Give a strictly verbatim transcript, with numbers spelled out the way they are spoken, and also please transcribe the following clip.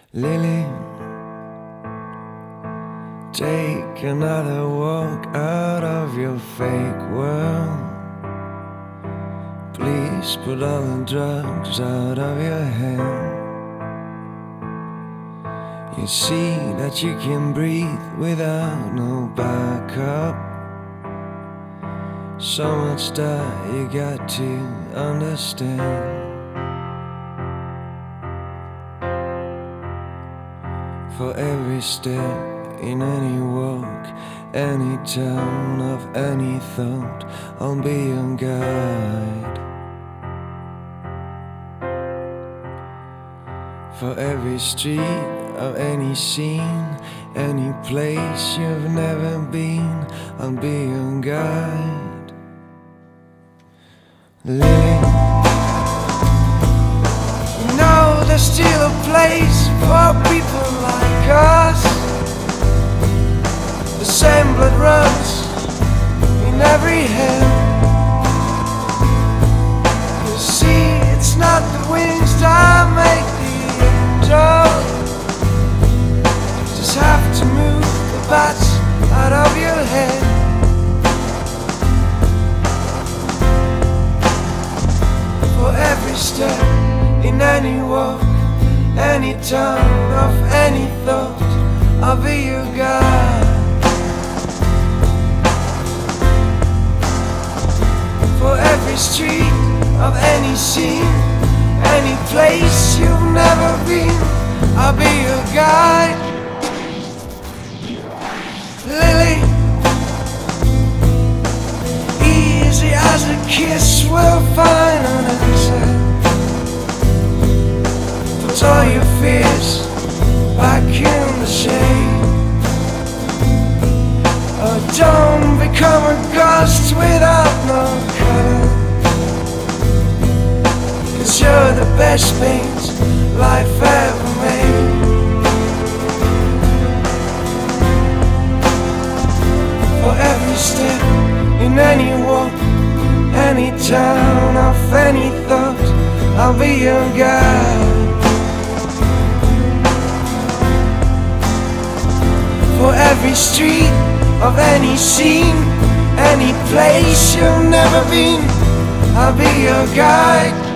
Lily, take another walk out of your fake world. Please put all the drugs out of your head. You see that you can breathe without no backup. So much that you got to understand. For every step in any walk, any turn of any thought, I'll be your guide. For every street of any scene, any place you've never been, I'll be your guide. Lily, you know there's still a place for people like us. The same blood runs in every hand. You see, it's not the wings that make the angel. You just have to move the bats out of your head. For every step in any walk, any turn of any thought, I'll be your guide. For every street of any scene, any place you've never been, I'll be your guide. Lily, easy as a kiss, we'll find an answer. Put all your fears back in the shade. Oh, don't become a ghost without no color, 'cause you're the best paint life ever made. For every step in any walk, any turn of any thought, I'll be your guide. For every street of any scene, any place you've never been, I'll be your guide.